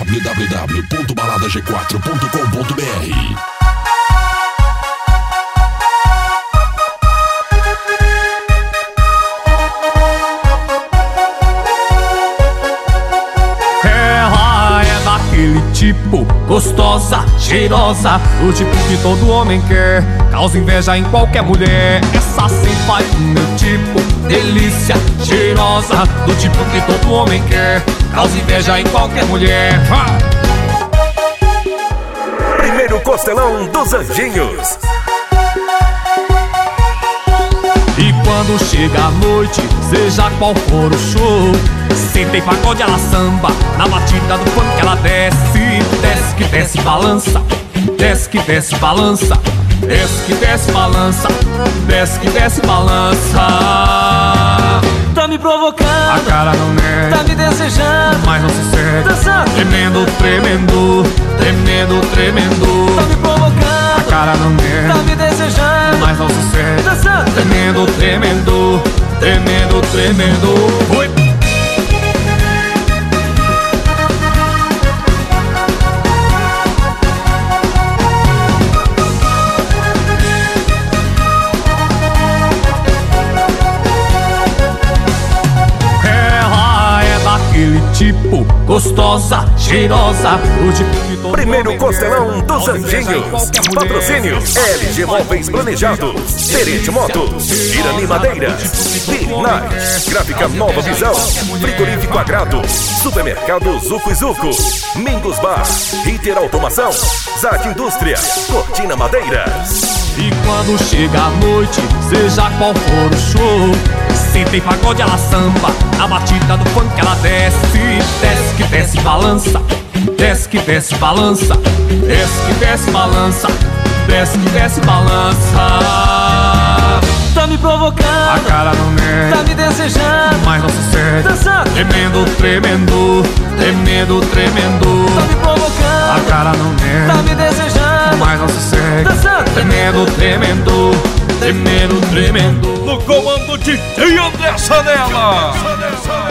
www.baladag4.com.br. Tipo, gostosa, cheirosa, o tipo que todo homem quer, causa inveja em qualquer mulher. Essa sim faz o meu tipo, delícia, cheirosa, do tipo que todo homem quer, causa inveja em qualquer mulher. Primeiro Costelão dos Anjinhos. E quando chega a noite, seja qual for o show, se tem pagode ela samba, na batida do funk ela desce, desce que desce, balança, desce que desce, balança, desce que desce, balança, desce que desce, balança. Tá me provocando, a cara não nega, tá me desejando, mas não se cega, dançando, tremendo, tremendo, tremendo, tremendo. Tá me provocando, a cara não nega, tá me desejando, mas não se cega, dançando, tremendo, tremendo, tremendo, tremendo. Oi. Tipo, gostosa, cheirosa, o tipo que todo Primeiro Costelão dos Anjinhos. Patrocínio LG Móveis Planejados, Terete Motos, Irani Madeiras, Big Night, Gráfica Nova Visão, Frigorífico Agrado, Supermercado Zuco e Zuco, Mingos Bar, Ritter Automação, Zac Indústria, Cortina Madeiras. E quando chega a noite, seja qual for o show, se tem pagode ela samba, na batida do funk ela desce, desce que desce, balança, desce que desce, balança, desce que desce, balança, desce que desce, balança. Tá me provocando, a cara não nega, tá me desejando, mas não se cega, dançando, tremendo, tremendo, tremendo, tremendo. Tá me provocando, a cara não nega, tá me desejando, mas não se cega, dançando, tremendo, tremendo, tremendo, tremendo. No comando de André Sanella.